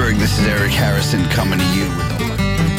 Pittsburgh. This is Eric Harrison coming to you with the...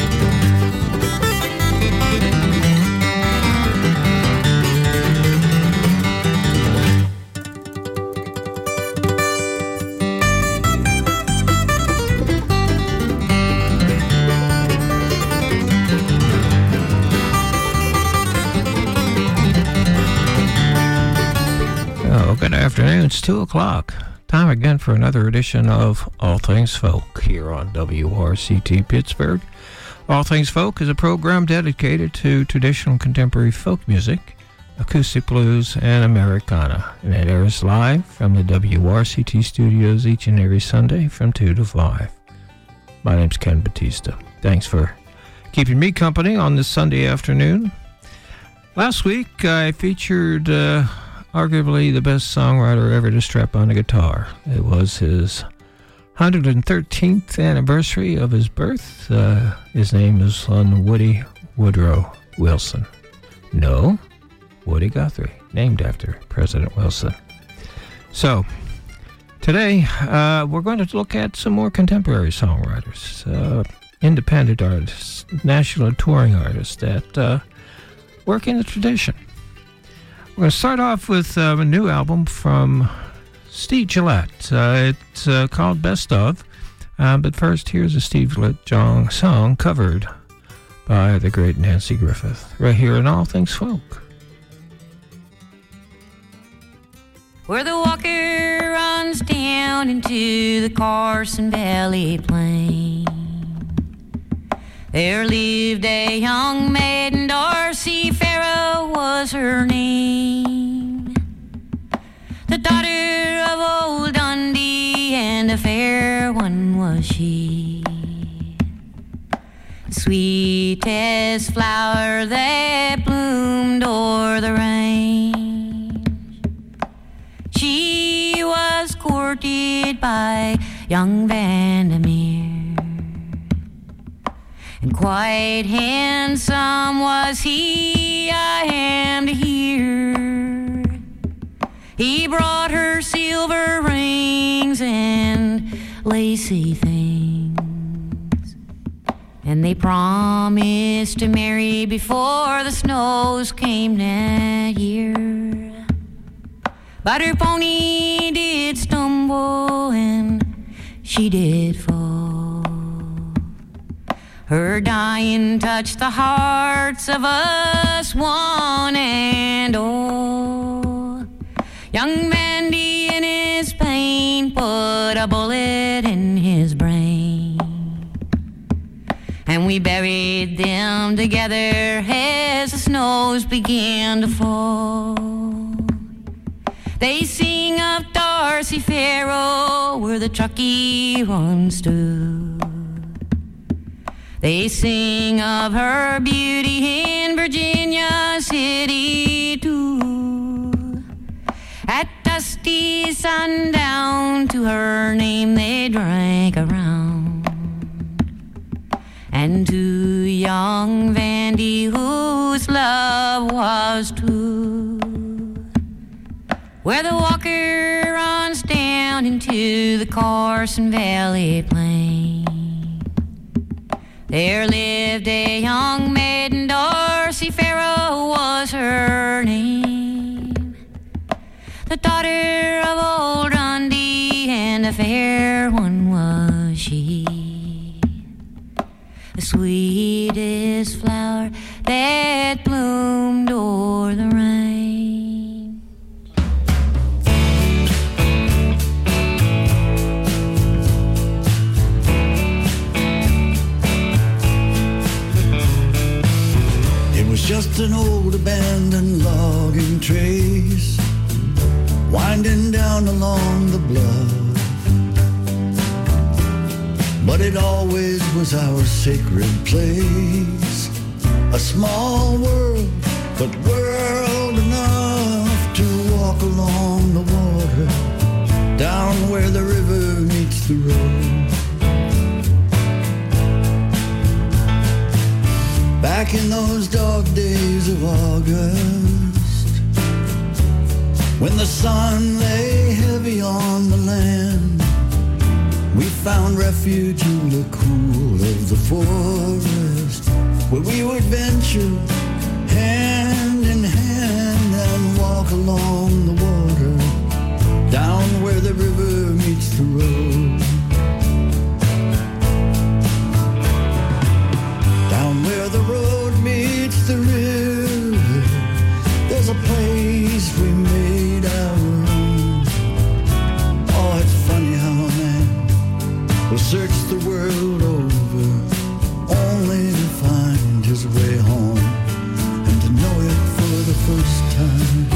Good afternoon. It's 2 o'clock. Time again for another edition of All Things Folk here on WRCT Pittsburgh. All Things Folk is a program dedicated to traditional contemporary folk music, acoustic blues, and Americana. And it airs live from the WRCT studios each and every Sunday from 2 to 5. My name's Ken Batista. Thanks for keeping me company on this Sunday afternoon. Last week I featured... arguably the best songwriter ever to strap on a guitar. It was his 113th anniversary of his birth. His name is Woody Woodrow Wilson. No, Woody Guthrie, named after President Wilson. So, today we're going to look at some more contemporary songwriters, independent artists, national touring artists that work in the tradition. We're going to start off with a new album from Steve Gillette. It's called Best Of. But first, here's a Steve Gillette song covered by the great Nancy Griffith, right here in All Things Folk. Where the Walker runs down into the Carson Valley Plain, there lived a young maiden, Darcy Farrow was her name. The daughter of old Dundee, and a fair one was she. The sweetest flower that bloomed o'er the range. She was courted by young Vandermeer, and quite handsome was he, I am to hear. He brought her silver rings and lacy things, and they promised to marry before the snows came that year. But her pony did stumble and she did fall. Her dying touched the hearts of us one and all. Young Mandy in his pain put a bullet in his brain, and we buried them together as the snows began to fall. They sing of Darcy Farrow where the Truckee run stood. They sing of her beauty in Virginia City too. At dusty sundown to her name they drank around, and to young Vandy whose love was true. Where the Walker runs down into the Carson Valley Plain, there lived a young maiden, Darcy Farrow was her name. The daughter of old Dundee, and a fair one was she. The sweetest flower that bloomed o'er the rain. Just an old abandoned logging trace winding down along the bluff, but it always was our sacred place. A small world, but world enough to walk along the water, down where the river meets the road. Back in those dark days of August, when the sun lay heavy on the land, We found refuge in the cool of the forest, where we would venture hand in hand and walk along the water, down where the river meets the road. Down where the road meets the river, there's a place we made our own. Oh, it's funny how a man will search the world over, only to find his way home and to know it for the first time.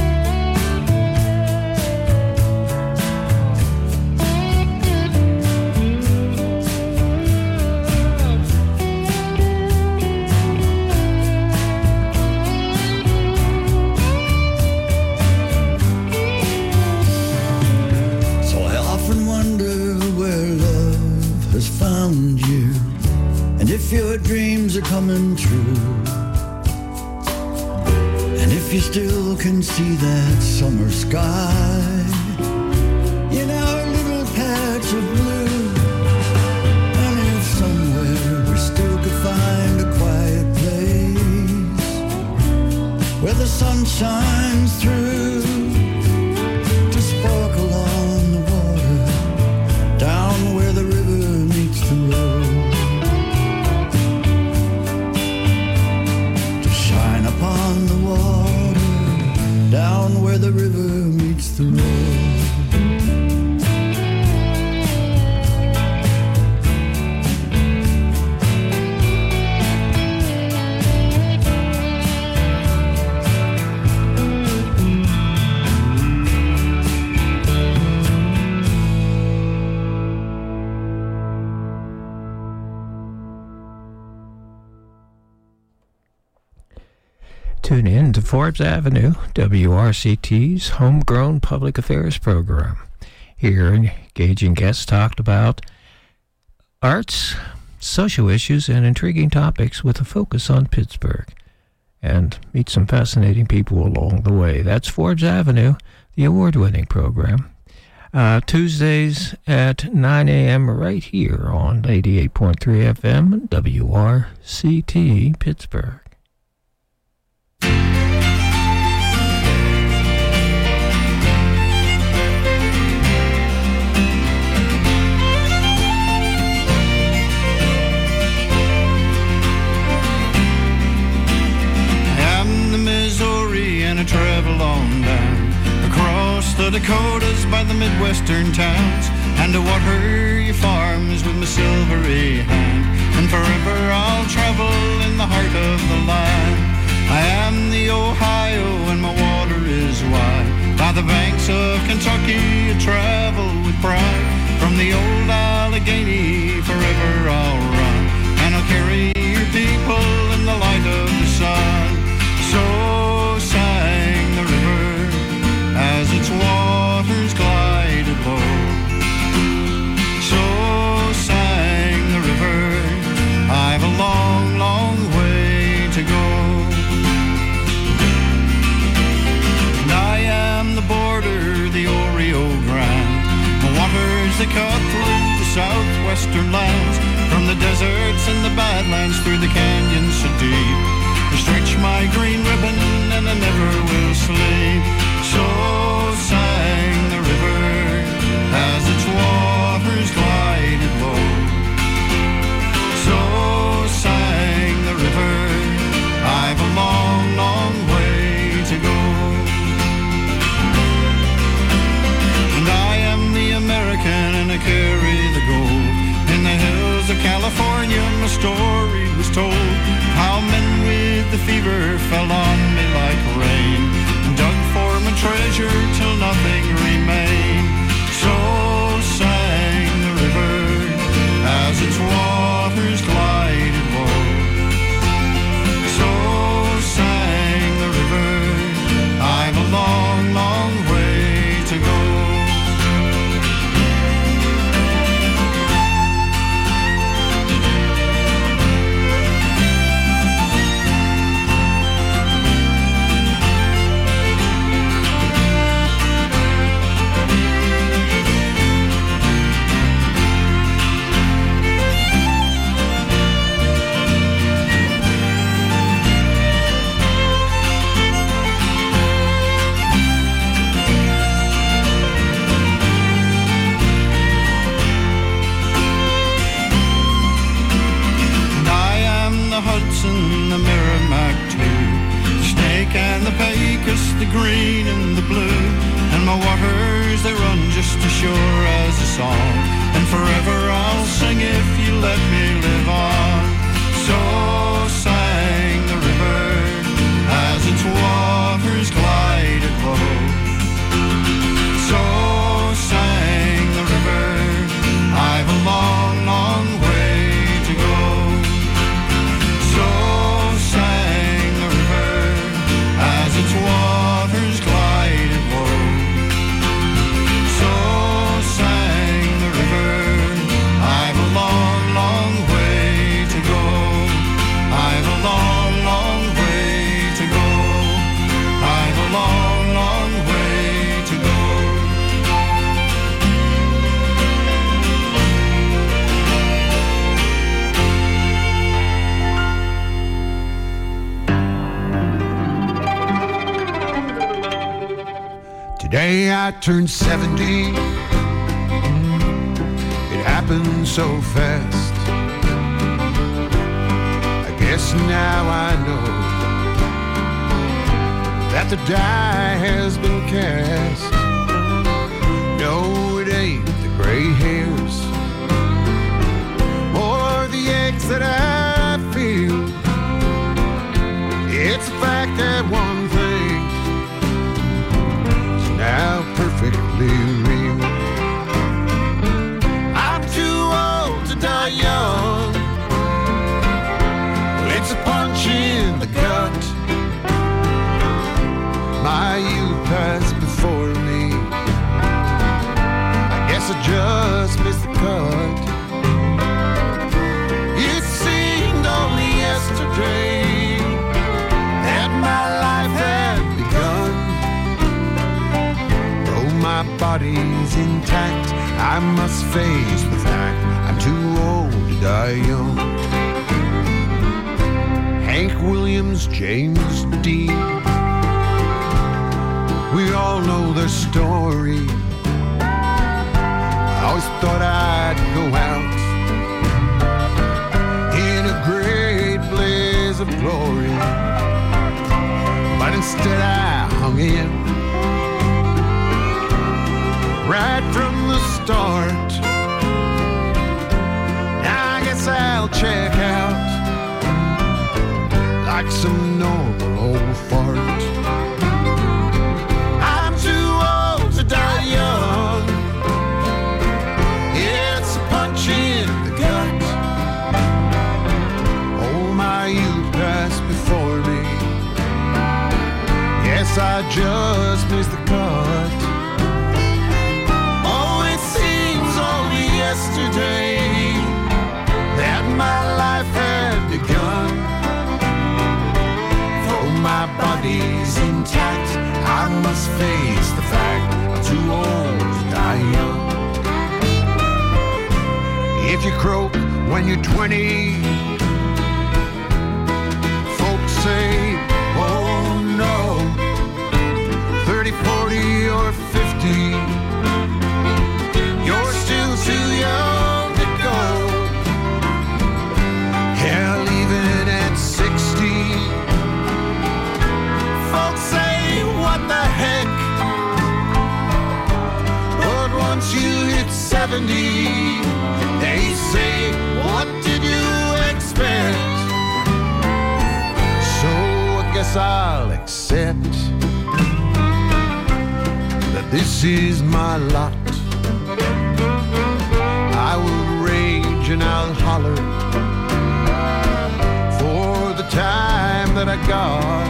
Found you, and if your dreams are coming true, and if you still can see that summer sky in our little patch of blue, and if somewhere we still could find a quiet place where the sun shines through to sparkle on the water, down where the river meets the road, to shine upon the water, down where the river meets the road. Tune in to Forbes Avenue, WRCT's homegrown public affairs program. Here, engaging guests talked about arts, social issues, and intriguing topics with a focus on Pittsburgh. And meet some fascinating people along the way. That's Forbes Avenue, the award-winning program. Tuesdays at 9 a.m. right here on 88.3 FM, WRCT, Pittsburgh. And I travel on down across the Dakotas by the Midwestern towns, and to water your farms with my silvery hand, and forever I'll travel in the heart of the land. I am the Ohio and my water is wide, by the banks of Kentucky I travel with pride. From the old Allegheny forever I'll run, and I'll carry your people in the light of the sun. So sang the river as its waters glided low. So sang the river, I've a long, long way to go. And I am the border, the Oreo Grande, the waters that cut through the southwestern lands, from the deserts and the badlands through the canyons so deep. I stretch my green ribbon and I never will sleep. So sang the river as its waters glided low. So sang the river, I've a long, long way to go. And I am the American and I carry the gold. In the hills of California my story was told, how men with the fever fell on me like rain, and dug for my treasure till nothing remained. So sang the river as its waters glided low. So sang the river, I've a long, long way to go. as sure as a song, and forever I'll sing if you let me live on. So sang the river as its waters glided low. So sang the river, I've a long, long way to go. So sang the river as its waters glided low. So sang the river, I've a long, long way to go. I've a long, long way to go. I've a long, long way to go. Today I turned 70. It happened so fast. I guess now I know that the die has been cast. No, it ain't the gray hairs or the aches that I feel. It's the fact that one thing is now perfectly real. I'm too old to die young. Well, it's a punch in the gut. My youth passed before me. I guess I just missed the cut. It seemed only yesterday that my life had begun. Though my body's intact, I must face the fact I'm too old to die young. Hank Williams, James Dean, we all know their story. I always thought I'd go out in a great blaze of glory, but instead I hung in right from the start. Now I guess I'll check out like some normal old fart. I'm too old to die young. It's a punch in the gut. Oh, my youth passed before me. Guess I just missed the cut. Oh, it seems only yesterday that my life had begun. Though my body's intact, I must face the fact I'm too old to die young. If you croak when you're 20, folks say, oh no. 30, 40, or 50, you're still too young to go. Hell, even at 60, folks say, what the heck? But once you hit 70, they say, what did you expect? So I guess I'll accept that this is my lot. I will rage and I'll holler for the time that I got.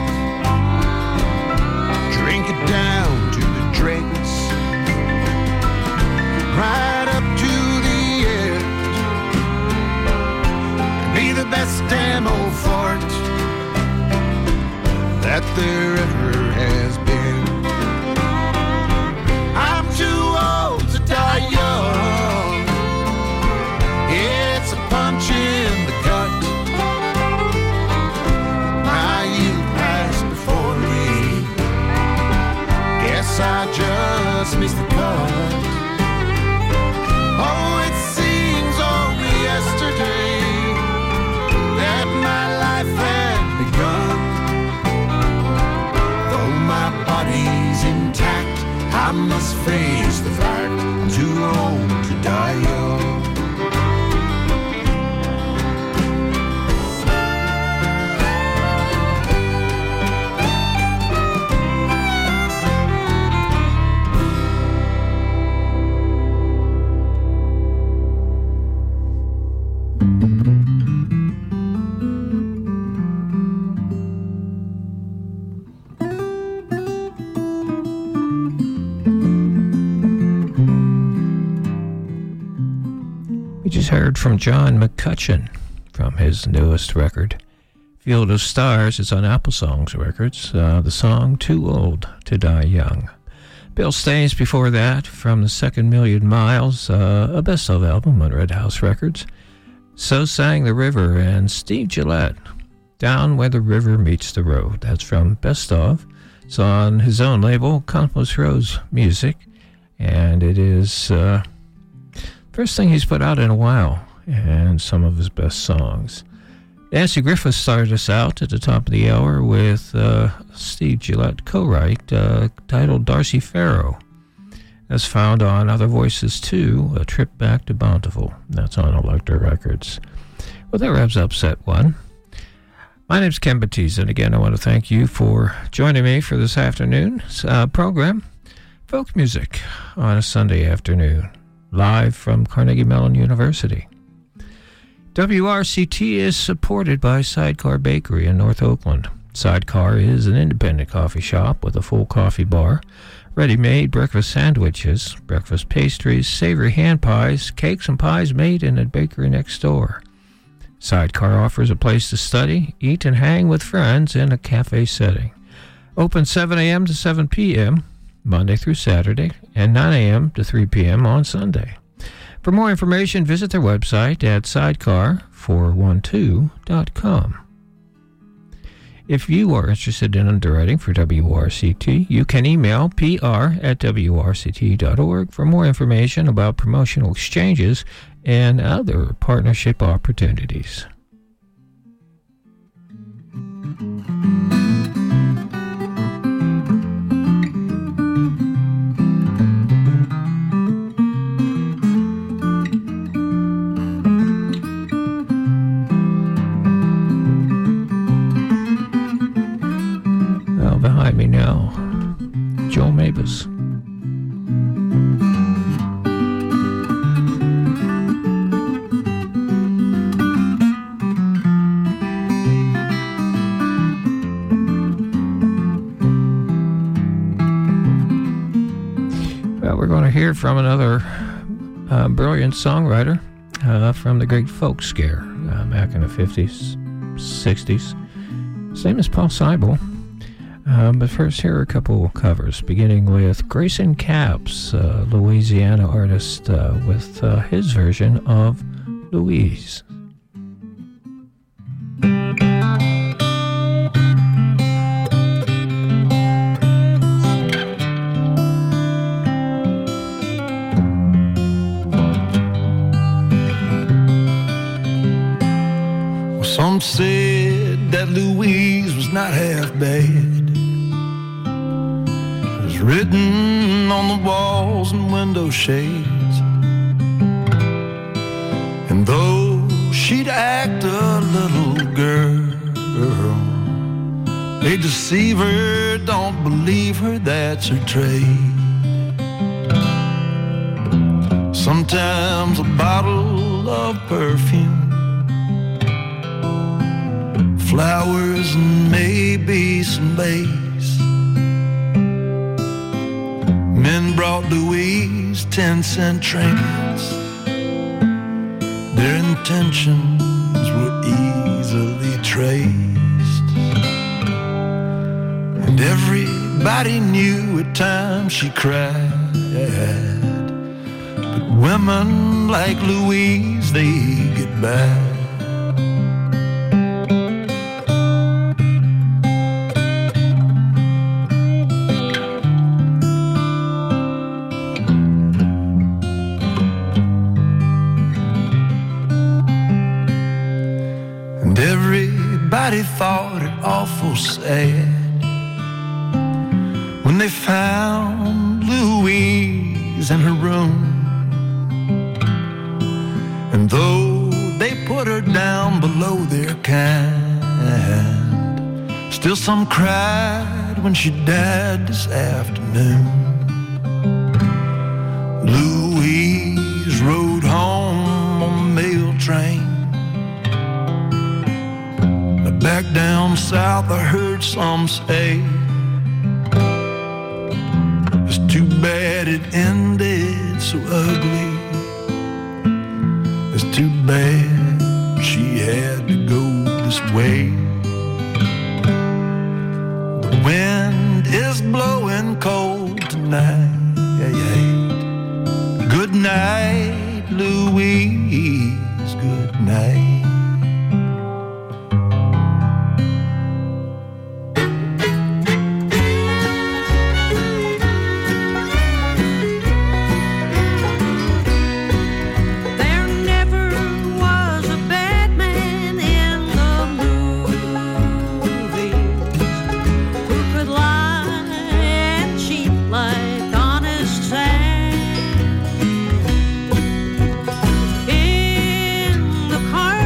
Drink it down to the dregs, right up to the end. Be the best damn old fart that there ever has been. I'm too old to die young. It's a punch in the gut. My youth passed before me. Guess I just missed the cut. Oh, it seems only yesterday that my life had begun. Though my body's intact, I must face the fact I'm old to die young. We just heard from John McCutcheon from his newest record, Field of Stars. It's on Apple Songs Records. The song Too Old to Die Young. Bill Staines before that from the Second Million Miles, a best-of album on Red House Records. So Sang the River, and Steve Gillette, Down Where the River Meets the Road. That's from Best Of. It's on his own label, Compass Rose Music, and it is first thing he's put out in a while, and some of his best songs. Nancy Griffith started us out at the top of the hour with Steve Gillette co-write titled Darcy Farrow. That's found on Other Voices 2, A Trip Back to Bountiful. That's on Electra Records. Well, that wraps up set one. My name's Ken Batista, and again, I want to thank you for joining me for this afternoon's program, Folk Music on a Sunday afternoon, live from Carnegie Mellon University. WRCT is supported by Sidecar Bakery in North Oakland. Sidecar is an independent coffee shop with a full coffee bar, ready-made breakfast sandwiches, breakfast pastries, savory hand pies, cakes and pies made in a bakery next door. Sidecar offers a place to study, eat, and hang with friends in a cafe setting. Open 7 a.m. to 7 p.m., Monday through Saturday, and 9 a.m. to 3 p.m. on Sunday. For more information, visit their website at sidecar412.com. If you are interested in underwriting for WRCT, you can email pr@wrct.org for more information about promotional exchanges and other partnership opportunities. Behind me now, Joe Mabus. Well, we're going to hear from another brilliant songwriter from the great folk scare back in the 50s, 60s. His name is Paul Seibel. But first, here are a couple covers, beginning with Grayson Capps, Louisiana artist, with his version of Louise. Well, some said that Louise was not half bad. Written on the walls and window shades. And though she'd act a little girl, they deceive her, don't believe her, that's her trade. Sometimes a bottle of perfume, flowers and maybe some lace. Men brought Louise 10-cent trinkets. Their intentions were easily traced. And everybody knew at times she cried. But women like Louise, they get by. Everybody thought it awful sad when they found Louise in her room, And though they put her down below their kind, still some cried when she died this afternoon. Louise rode home on the mail train. Back down south I heard some say, it's too bad it ended so ugly. It's too bad she had to go this way. The wind is blowing cold tonight. Good night, Louise, good night. In the car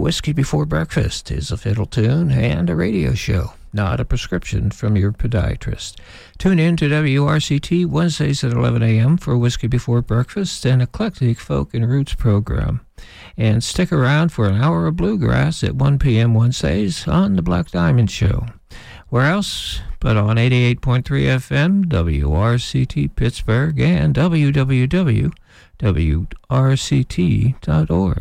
Whiskey Before Breakfast is a fiddle tune and a radio show, not a prescription from your podiatrist. Tune in to WRCT Wednesdays at 11 a.m. for Whiskey Before Breakfast, an eclectic folk and roots program. And stick around for an hour of bluegrass at 1 p.m. Wednesdays on The Black Diamond Show. Where else but on 88.3 FM, WRCT Pittsburgh, and www.wrct.org.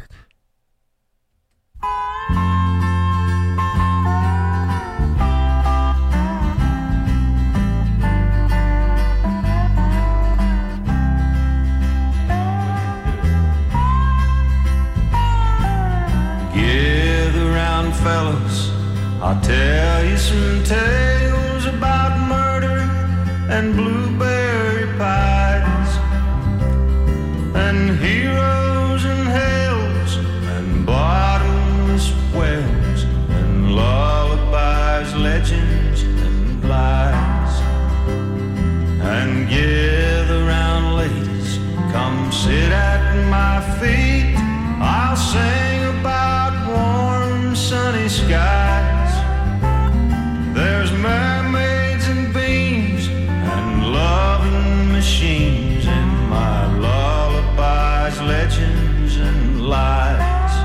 Gather round, fellas, I'll tell you some tales about murder and blueberry pies, and heroes and hells and bottomless wells, and lullabies, legends and lies. And gather round, ladies, come sit at my feet. I'll sing about warm sunny skies. There's mermaids and beams and loving machines in my lullabies, legends and lies.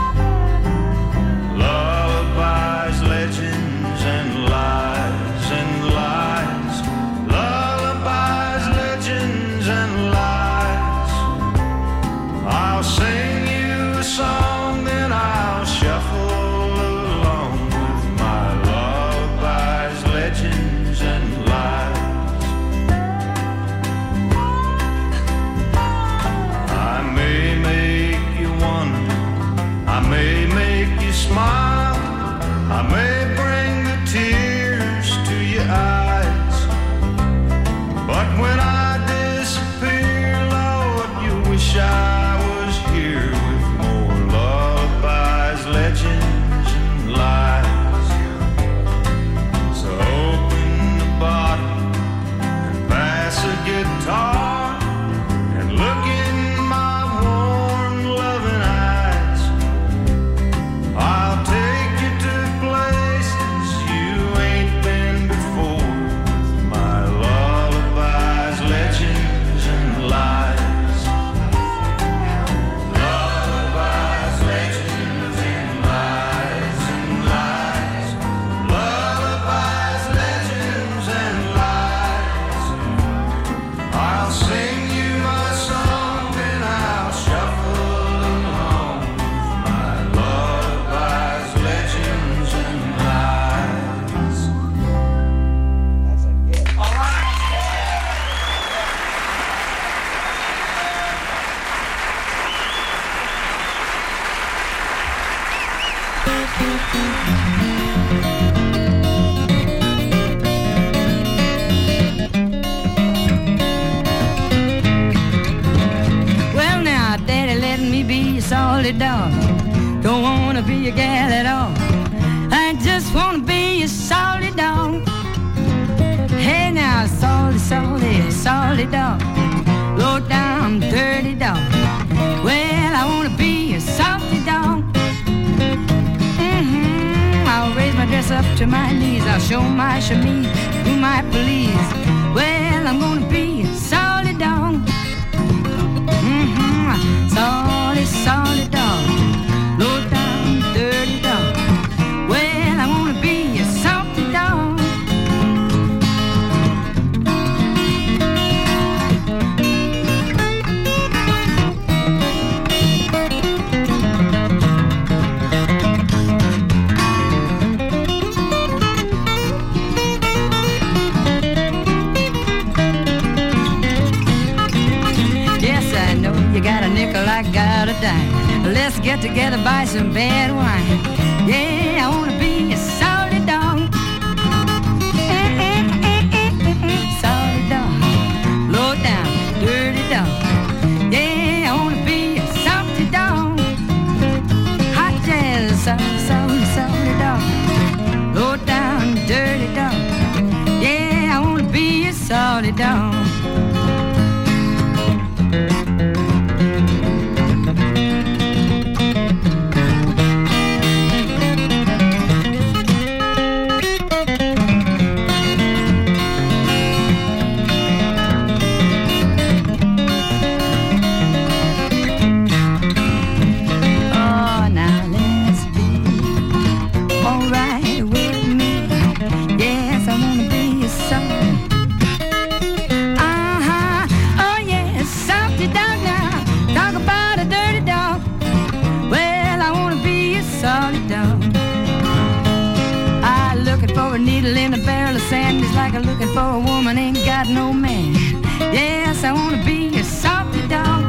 Lullabies, legends and lies and lies. Lullabies, legends and lies. I'll sing you a song, then I'll shuffle along with my lullabies, legends and lies. I may make you wonder, I may make you smile, I may bring the tears to your eyes, but when I disappear, Lord, you wish I was here with more lullabies, legends and lies. So open the bottle and pass a guitar and look in my warm loving eyes. I'll take you to places you ain't been before with my lullabies, legends and lies. Lullabies, legends and lies and lies. Lullabies, legends and lies. I'll sing you my song, then I'll shuffle along with my lullabies, legends and lies. All right. Well, now, Daddy, let me be a solid dog. Don't wanna be a gal at all. I just wanna be a solid dog. Hey, now, solid, solid, solid dog. Low down, dirty dog. Well, I wanna be a salty dog. I'll raise my dress up to my knees. I'll show my chemise, who might please. Well, I'm gonna be a solid dog. Solid, solid dog. Low down, dirty dog. Well, I wanna be a salty dog. Yes, I know you got a nickel, I got a dime. Let's get together, buy some bad wine. Yeah, I wanna be a solid dog. Solid dog. Low down, dirty dog. Yeah, I wanna be a salty dog. Hot jazz, solid, solid, solid dog. Low down, dirty dog. Yeah, I wanna be a solid dog. like a looking for a woman ain't got no man. Yes, I wanna be a salty dog.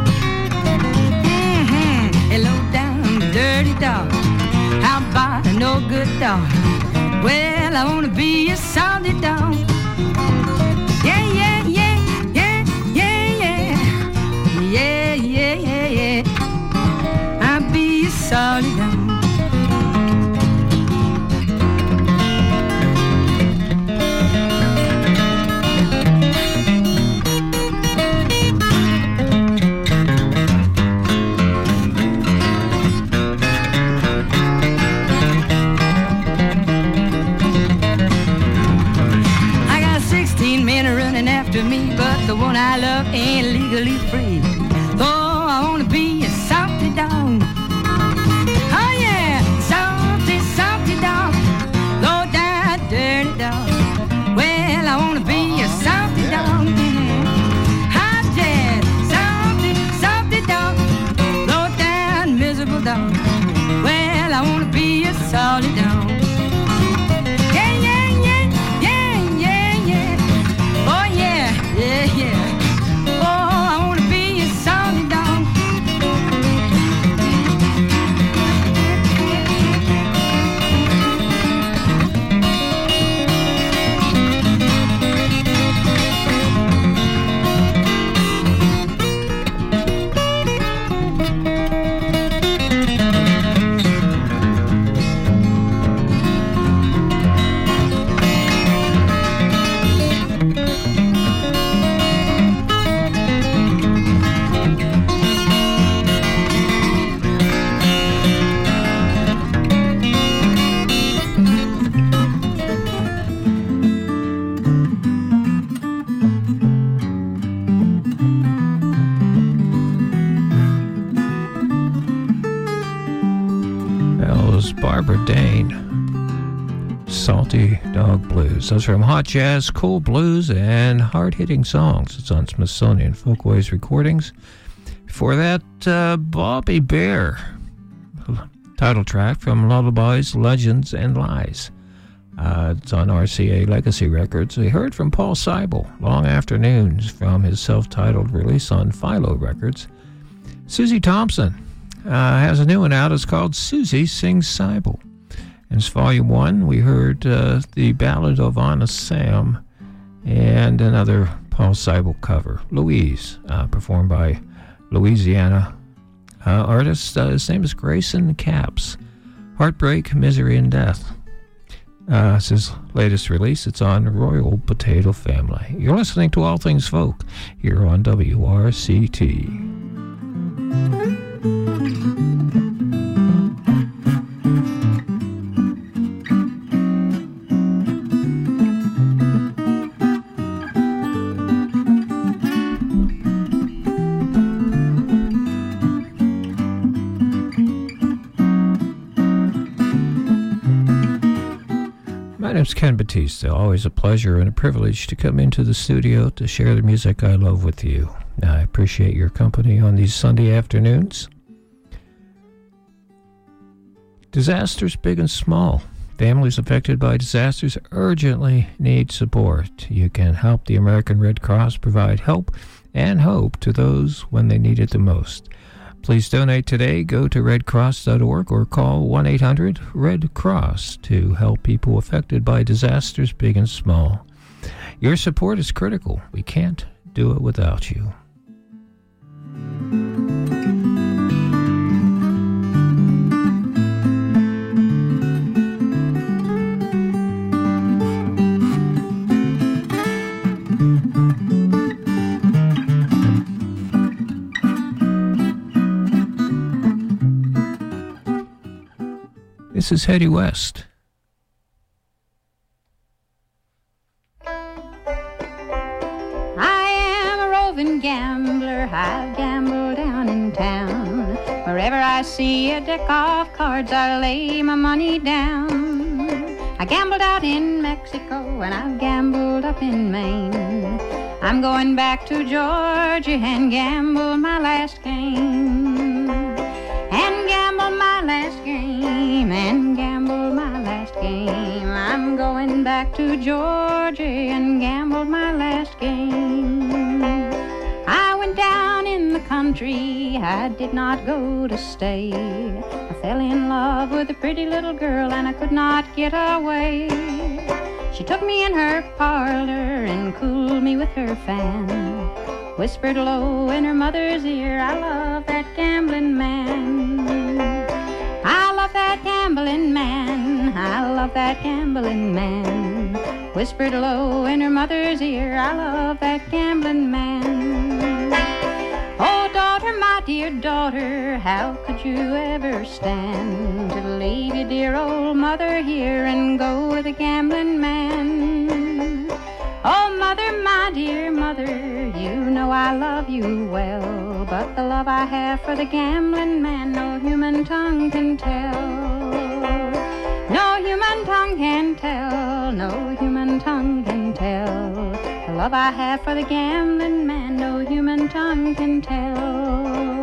A low down dirty dog. How about a no good dog? Well, I wanna be a salty dog. Yeah, yeah, yeah, yeah, yeah, yeah. Yeah, yeah, yeah, yeah. I'll be a salty dog. Me, but the one I love ain't legally free. Oh, I wanna be a salty dog. Oh yeah, salty, salty dog. Low down, dirty dog. Well, I wanna be a salty dog. Hot jazz, salty, salty dog. Low down, miserable dog. Well, I wanna be a salty dog. Yeah, yeah. Oh, I wanna be a salty dog. Barbara Dane, Salty Dog Blues. Those are from Hot Jazz, Cool Blues, and Hard-Hitting Songs. It's on Smithsonian Folkways Recordings. Before that, Bobby Bear, title track from Lullabies, Legends, and Lies. It's on RCA Legacy Records. We heard from Paul Seibel, Long Afternoons, from his self-titled release on Philo Records. Susie Thompson has a new one out. It's called Susie Sings Seibel. And it's Volume 1. We heard the Ballad of Honest Sam and another Paul Seibel cover, Louise, performed by Louisiana artist. His name is Grayson Capps. Heartbreak, Misery, and Death. It's his latest release. It's on Royal Potato Family. You're listening to All Things Folk here on WRCT. My name's Ken Batista. Always a pleasure and a privilege to come into the studio to share the music I love with you. I appreciate your company on these Sunday afternoons. Disasters big and small. Families affected by disasters urgently need support. You can help the American Red Cross provide help and hope to those when they need it the most. Please donate today. Go to redcross.org or call 1-800-RED-CROSS to help people affected by disasters big and small. Your support is critical. We can't do it without you. This is Hetty West. I am a roving gambler. I've gambled down in town. Wherever I see a deck of cards, I lay my money down. I gambled out in Mexico and I've gambled up in Maine. I'm going back to Georgia and gamble my last game. And gamble my last game, and gamble my last game. I'm going back to Georgia and country, I did not go to stay. I fell in love with a pretty little girl and I could not get away. She took me in her parlor and cooled me with her fan. Whispered low in her mother's ear, I love that gambling man. I love that gambling man. I love that gambling man. Whispered low in her mother's ear, I love that gambling man. Oh, daughter, my dear daughter, how could you ever stand to leave your dear old mother here and go with a gambling man? Oh, mother, my dear mother, you know I love you well, but the love I have for the gambling man no human tongue can tell. No human tongue can tell, no human tongue can tell. The love I have for the gambling man no human tongue can tell.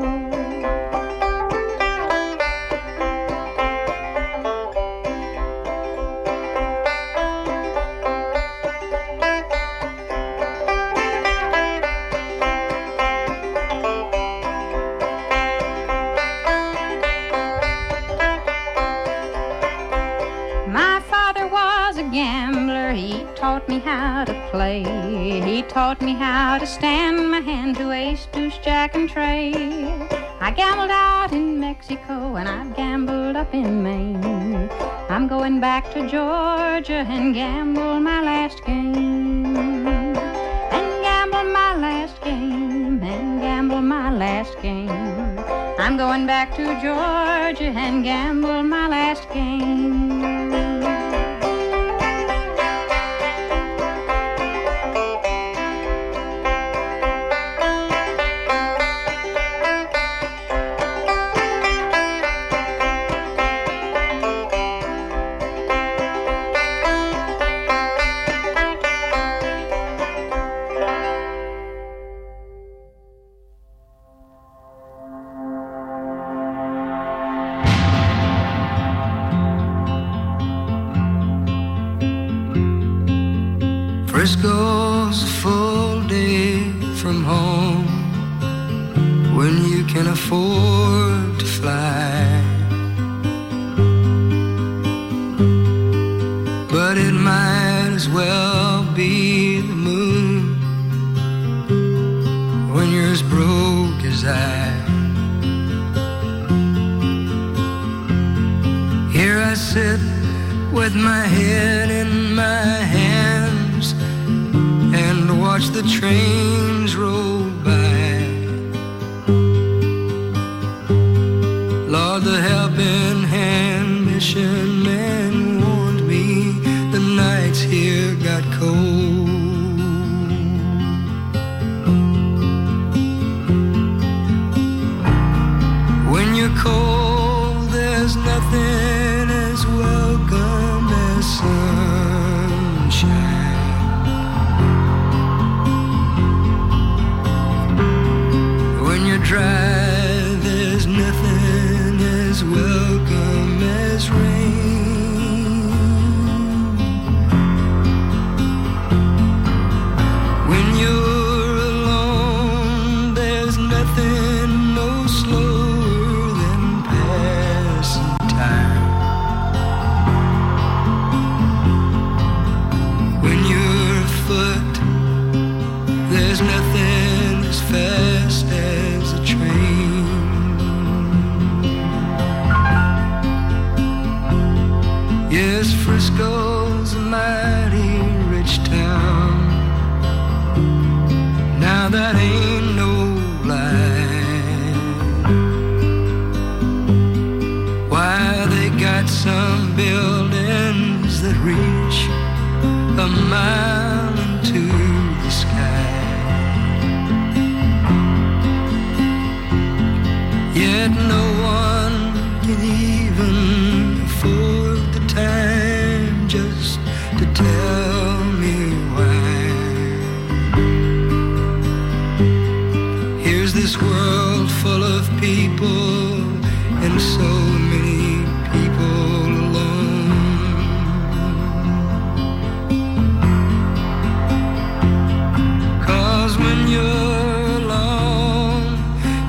Taught me how to play. He taught me how to stand my hand to ace, deuce, jack, and trade. I gambled out in Mexico and I've gambled up in Maine. I'm going back to Georgia and gamble my last game. And gamble my last game. And gamble my last game. I'm going back to Georgia and gamble my last game. Frisco's a full day from home when you can afford to fly. But it might as well be the moon when you're as broke as I. Here I sit with my head in my hands and watch the trains roll by. Lord, the helping hand mission man warned me the nights here got cold. When you're cold, there's nothing as welcome as sunshine. Dry, there's nothing as welcome as rain. When you're alone, there's nothing no slower than passing time. When you're afoot, there's nothing as fast as a train. Yes, Frisco's a mighty rich town. Now that ain't no lie. Why, they got some buildings that reach a mile into the sky. Yet no one can even afford the time just to tell me why. Here's this world full of people and so many people alone. Cause when you're alone,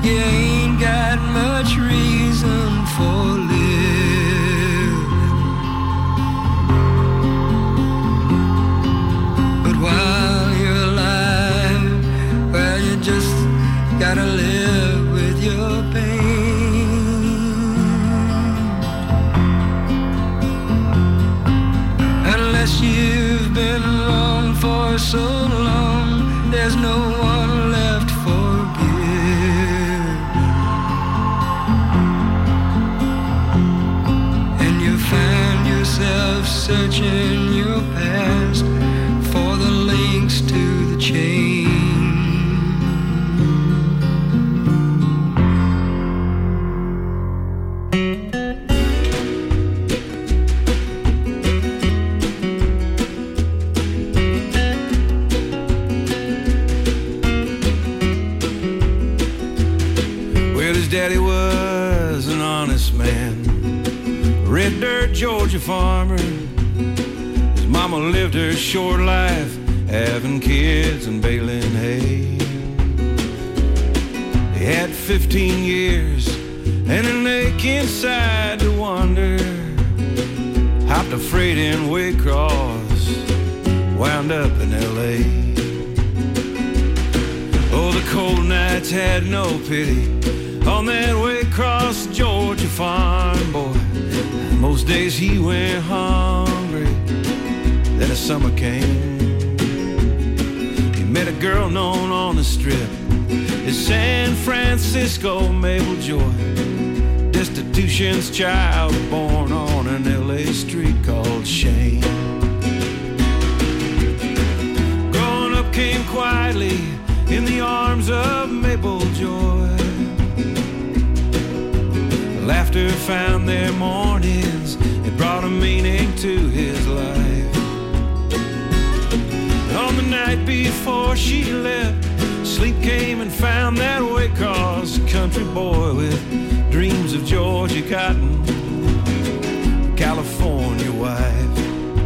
His daddy was an honest man, red dirt Georgia farmer. His mama lived her short life, having kids and baling hay. They had 15 years and an ache inside to wander. Hopped a freight in Waycross, wound up in L.A. Oh, the cold nights had no pity on that Waycross, Georgia farm boy. Most days he went hungry. Then a summer came. He met a girl known on the strip as San Francisco Mabel Joy. Destitution's child born on an L.A. street called Shane. Growing up came quietly in the arms of Mabel Joy. Laughter found their mornings, it brought a meaning to his life. On the night before she left, sleep came and found that Waycross country boy with dreams of Georgia cotton, California wife.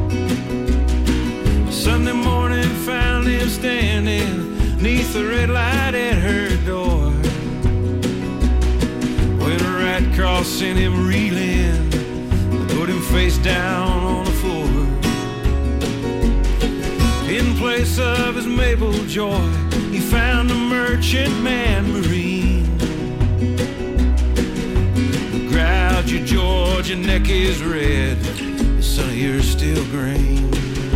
Sunday morning found him standing neath the red light at her door. When a rat cross sent him reeling, put him face down on the floor. In place of his Mabel Joy, he found a merchantman marine. The grouchy Georgia neck is red, the son of yours still green.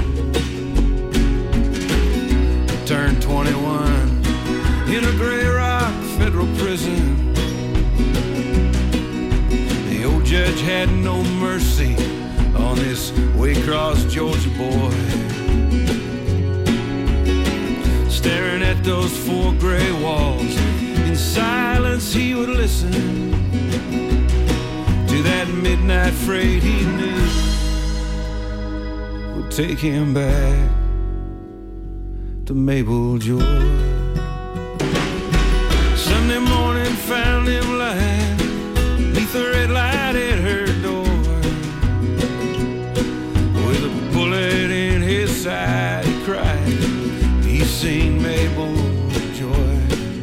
Turned 21 in a Gray Rock federal prison. The old judge had no mercy on this Waycross, Georgia boy. Staring at those four gray walls, in silence he would listen to that midnight freight he knew would take him back to Mabel Joy. Sunday morning found him lying beneath the red light at her door, with a bullet in his side. He cried, he's seen Mabel Joy.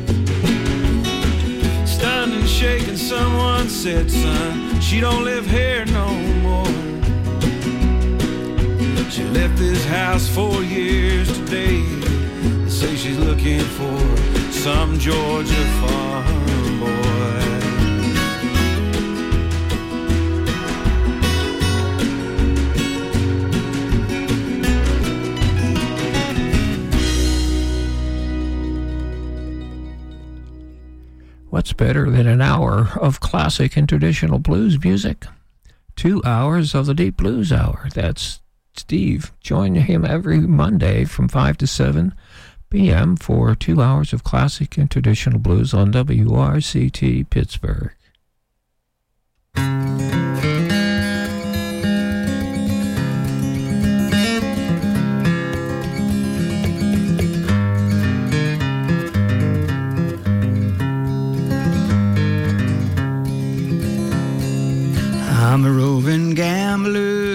Stunned and shaken, someone said, son, she don't live here no more. She left this house 4 years today. They say she's looking for some Georgia farm boy. What's better than an hour of classic and traditional blues music? 2 hours of the Deep Blues Hour. That's Steve. Join him every Monday from 5 to 7 p.m. for 2 hours of classic and traditional blues on WRCT Pittsburgh. I'm a roving gambler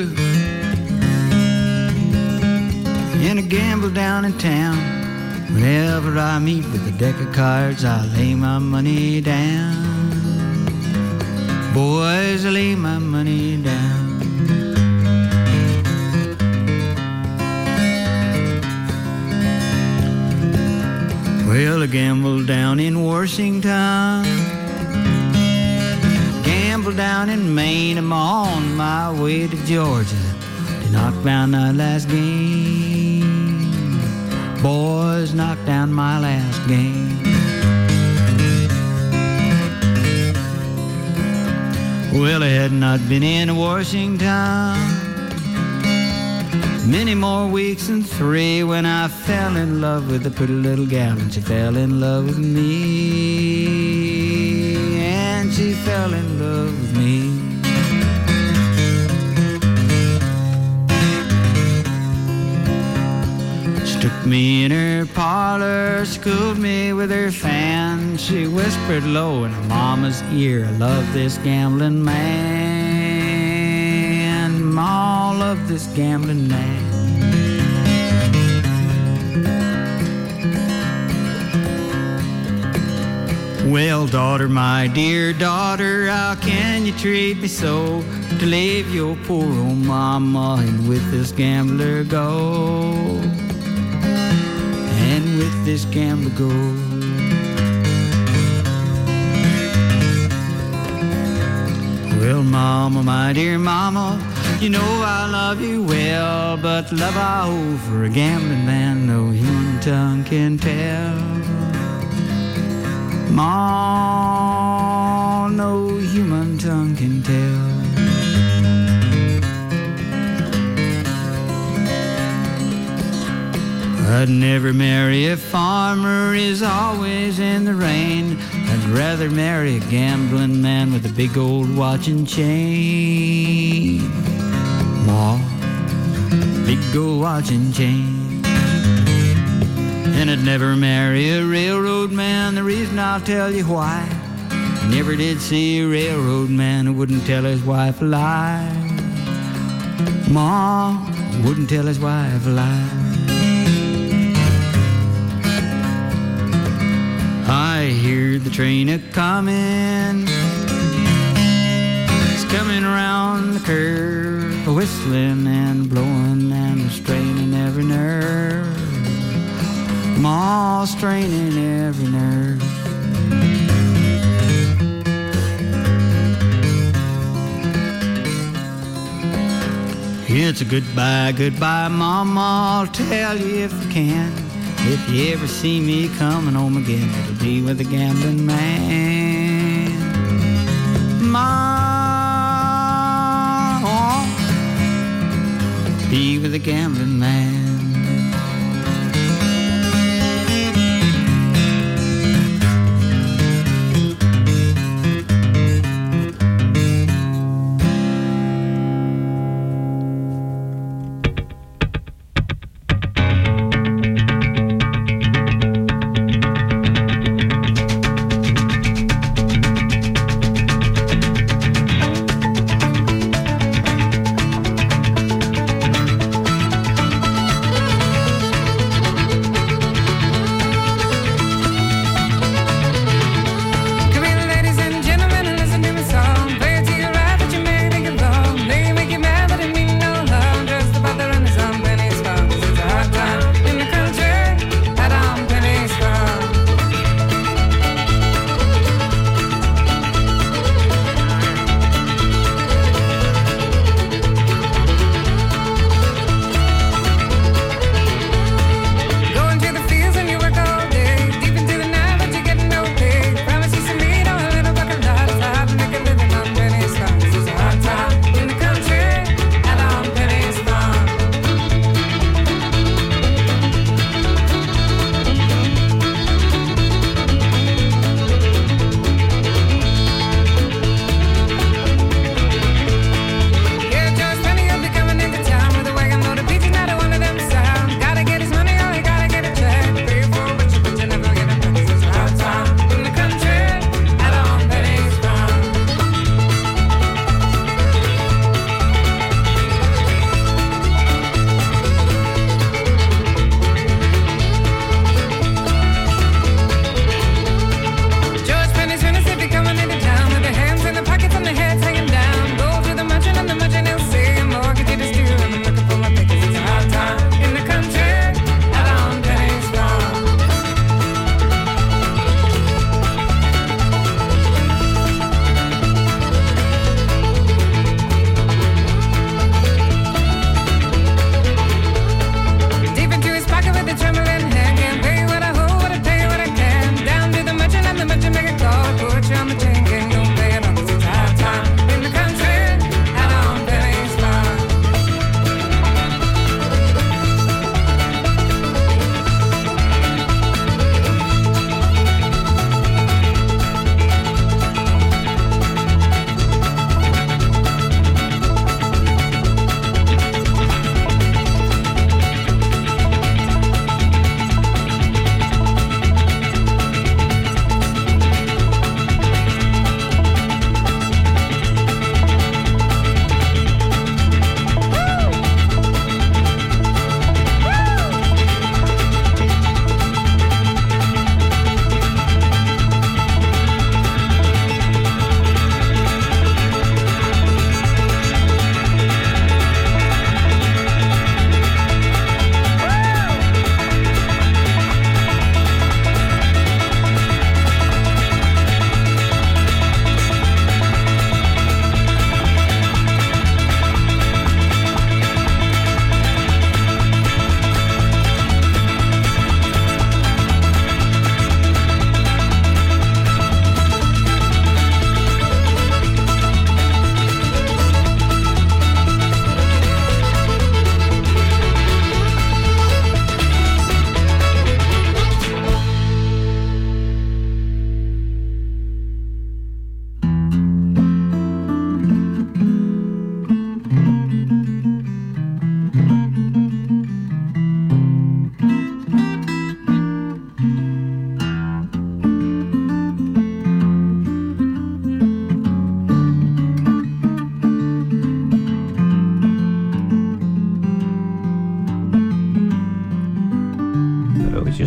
in a gamble down in town. Whenever I meet with a deck of cards, I lay my money down. Boys, I lay my money down. Well, I gambled down in Washington, gambled down in Maine. I'm on my way to Georgia to knock down that last game. Boys, knock down my last game. Well, I had not been in Washington many more weeks than 3 when I fell in love with a pretty little gal, and she fell in love with me, and she fell in love with me. She took Me in her parlor schooled me with her fan. She whispered low in her mama's ear, I love this gambling man. Ma, love this gambling man. Well, daughter, my dear daughter, how can you treat me so? To leave your poor old mama and with this gambler go. And with this gambler go. Well, mama, my dear mama, you know I love you well, but love I owe for a gambling man no human tongue can tell. Ma, no human tongue can tell. I'd never marry a farmer, he's always in the rain. I'd rather marry a gambling man with a big old watch and chain. Ma, big old watch and chain. And I'd never marry a railroad man, the reason I'll tell you why. I never did see a railroad man who wouldn't tell his wife a lie. Ma wouldn't tell his wife a lie. I hear the train a-comin', it's coming around the curve, whistling and blowing and straining every nerve. Ma, straining every nerve. It's a goodbye, goodbye, Mama, I'll tell you if I can. If you ever see me coming home again, it'll be with a gambling man. Ma, be with a gambling man.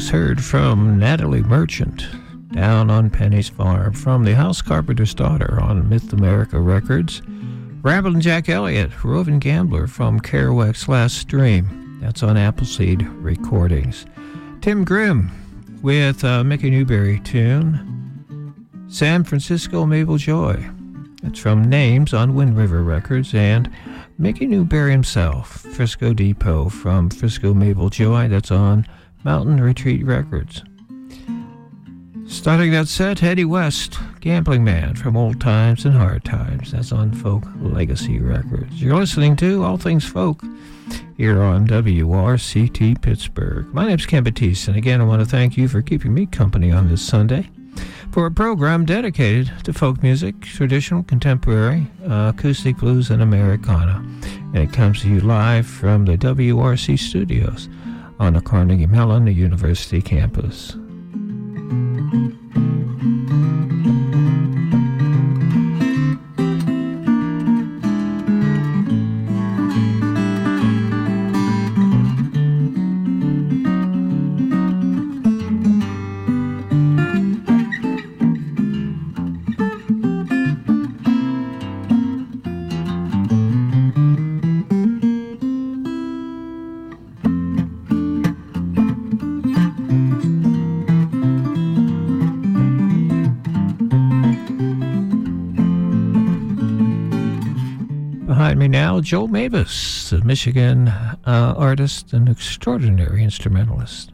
just heard from Natalie Merchant, Down on Penny's Farm, from the House Carpenter's Daughter on Myth America Records. Ramblin' Jack Elliott, Roving Gambler, from Kerouac's Last Dream. That's on Appleseed Recordings. Tim Grimm with a Mickey Newberry tune, San Francisco Maple Joy. That's from Names on Wind River Records. And Mickey Newberry himself, Frisco Depot, from Frisco Maple Joy. That's on Mountain Retreat Records. Starting that set, Eddie West, Gambling Man, from Old Times and Hard Times. That's on Folk Legacy Records. You're listening to All Things Folk here on WRCT Pittsburgh. My name's Ken Batiste, and again I want to thank you for keeping me company on this Sunday for a program dedicated to folk music, traditional, contemporary, acoustic blues, and Americana. And it comes to you live from the WRC studios on the Carnegie Mellon University campus. Now, Joe Mavis, a Michigan artist and extraordinary instrumentalist.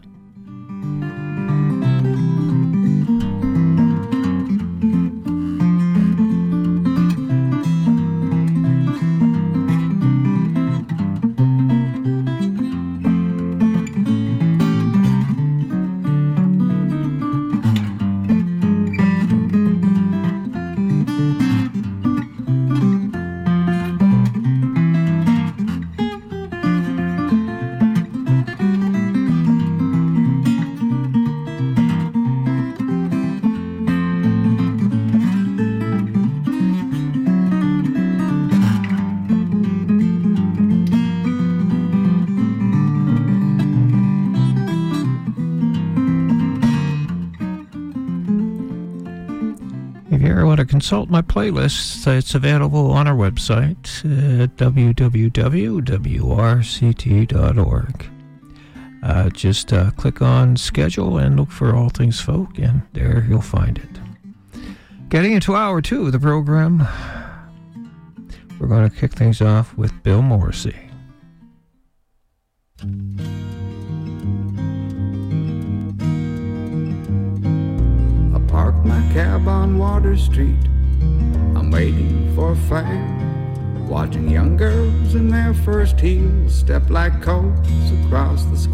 Consult my playlist. It's available on our website at www.wrct.org. Just click on schedule and look for All Things Folk, and there you'll find it. Getting into hour 2 of the program, we're going to kick things off with Bill Morrissey. I parked my cab on Water Street. I'm waiting for a fare, watching young girls in their first heels step like colts across the square.